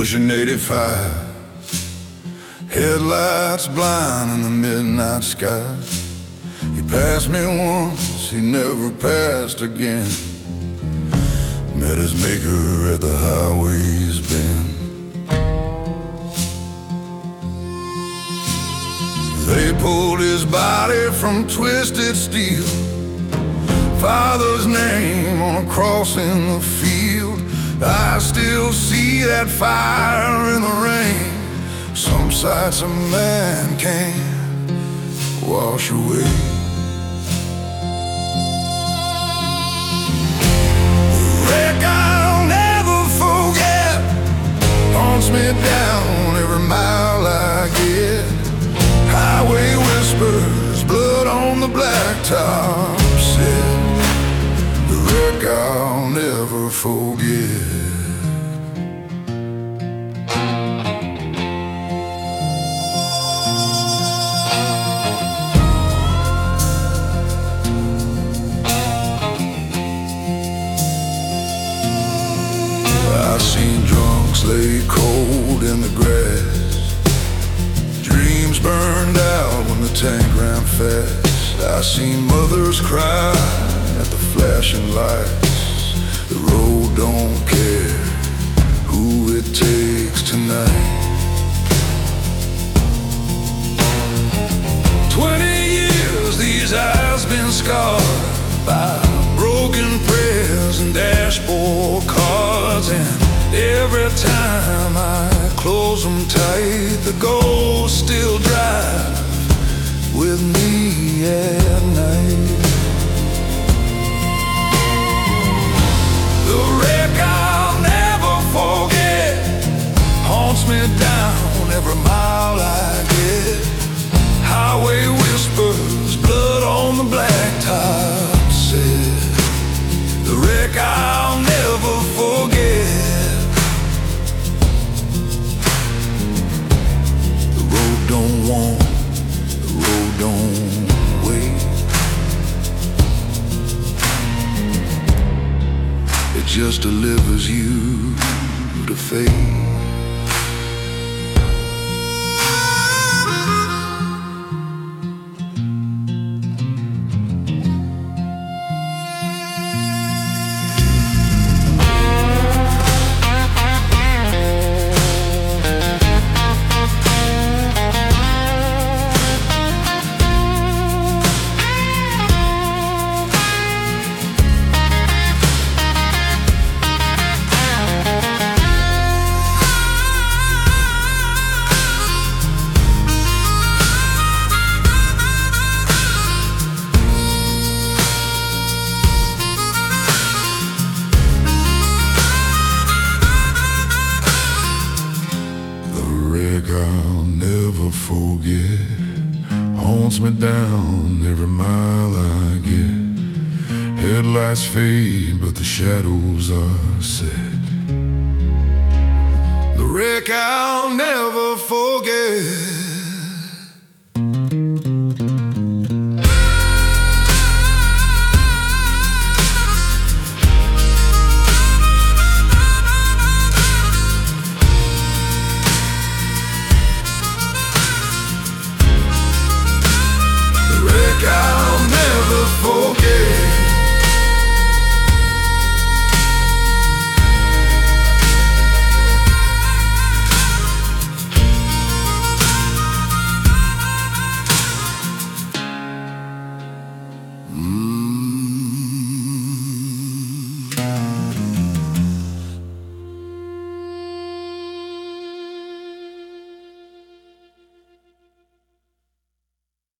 pushing 85. Headlights blind in the midnight sky. He passed me once, he never passed again. Met his maker at the highway's bend. They pulled his body from twisted steel. Father's name on a cross in the field. I still see that fire in the rain. Some sights a man can't wash away. The wreck I'll never forget haunts me down every mile I get. Highway whispers, blood on the blacktop said, the wreck I'll never forget. I've seen drunks lay cold in the grass. Dreams burned out when the tank ran fast. I seen mothers cry at the flashing lights. The road don't care who it takes tonight. 20 years these eyes been scarred by broken prayers and dashboard cards. And every time I close them tight, the ghosts still drive with me at night. The wreck I'll never forget haunts me down every mile I get. Highway whispers, blood on the blacktop said, the wreck I'll never forget. The road don't want, the road don't wait. It just delivers you to fate. I'll never forget haunts me down every mile I get. Headlights fade, but the shadows are set. The wreck I'll never